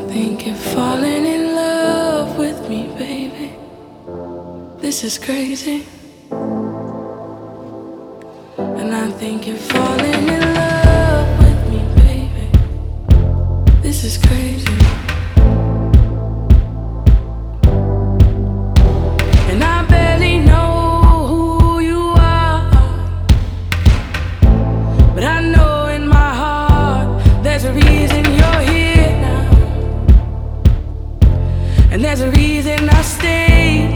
think you're falling in love with me, baby. This is crazy. And I think you're falling in love with me, baby. This is crazy. And I barely know who you are, but I know in my heart there's a reason you're here now. And there's a reason I stayed.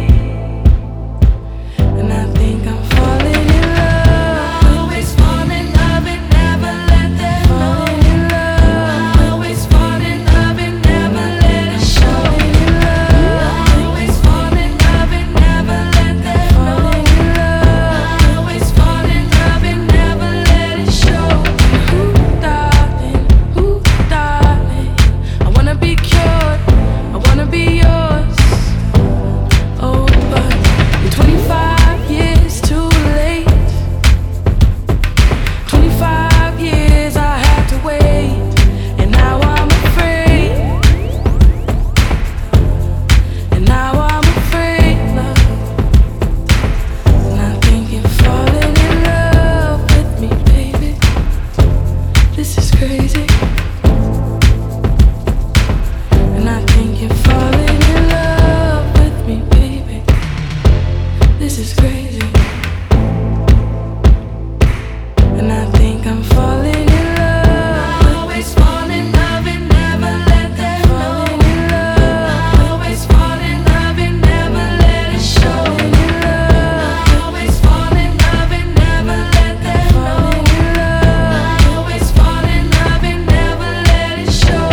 And I think I'm falling in love. I always fall in love and never let them know. Falling in love. I always fall in love and never let it show. Falling in love. I always fall in love and never let them know. Falling in love. I always fall in love and never let it show. Ooh, darling, I wanna be cured. I wanna be yours. Oh, but you're 25 years too late. 25 years I had to wait, and now I'm afraid. And now I'm afraid, love. And I think you're falling in love with me, baby. This is crazy. And I think you're falling in love with me, baby. This is crazy. And I think I'm falling in love. I always fall in love and never let them know. Falling in love. I always fall in love and never let it show. Falling in love. I always fall in love and never let them know. Falling in love. I always fall in love and never let it show.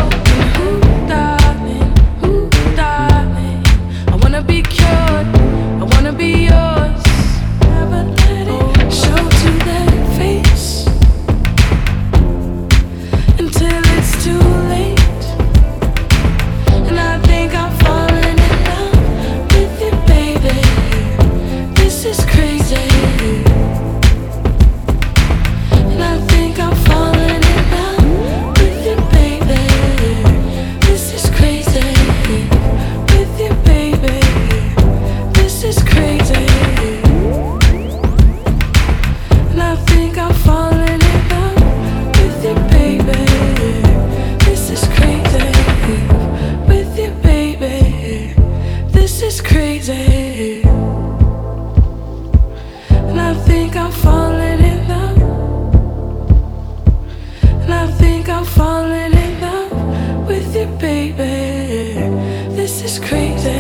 Ooh, darling, I wanna be cured. I wanna be yours. Never let it show to that face until it's too late. And I think I'm falling in love with you, baby. This is crazy. And I think I'm falling in love with you, baby. This is crazy. With you, baby. This is crazy. And I think I'm falling in love with you, baby. This is crazy. With you, baby. This is crazy. And I think I'm falling in love. And I think I'm falling in love with you, baby. This is crazy.